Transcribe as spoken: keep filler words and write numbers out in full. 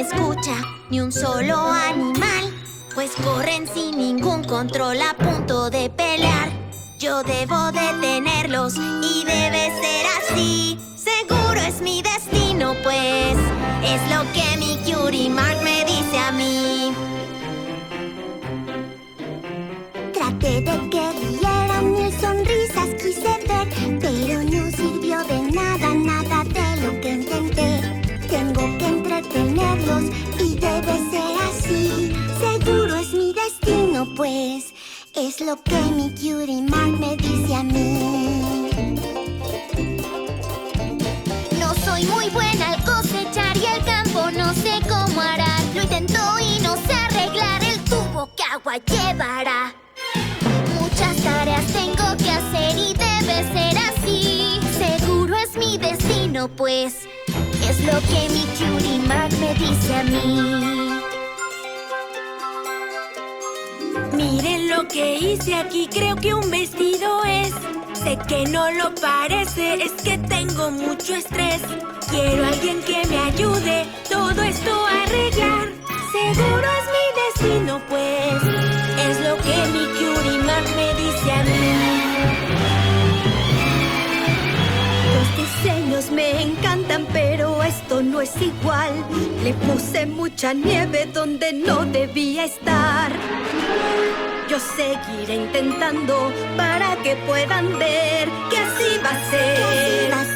me escucha ni un solo animal, pues corren sin ningún control a punto de pelear. Yo debo detenerlos y debe ser así. Seguro es mi destino, pues es lo que mi Cutie Mark me dice a mí. Traté de que rieran, mil sonrisas quise ver, pero no sirvió de nada, nada de lo que intenté. Tengo que entretenerlos y debe ser así. Seguro es mi destino, pues es lo que mi Cutie Mark me dice a mí. No soy muy buena al cosechar y el campo no sé cómo hará. Lo intentó y no sé arreglar el tubo que agua llevará. Muchas tareas tengo que hacer y debe ser así. Seguro es mi destino, pues es lo que mi Cutie Mark me dice a mí. Miren lo que hice aquí, creo que un vestido es. Sé que no lo parece, es que tengo mucho estrés. Quiero a alguien que me ayude todo esto a arreglar. Seguro es mi destino, pues es lo que mi Cutie Mark me dice a mí. Los diseños me encantan, pero esto no es igual. Le puse mucha nieve donde no debía estar. Yo seguiré intentando para que puedan ver que así va a ser.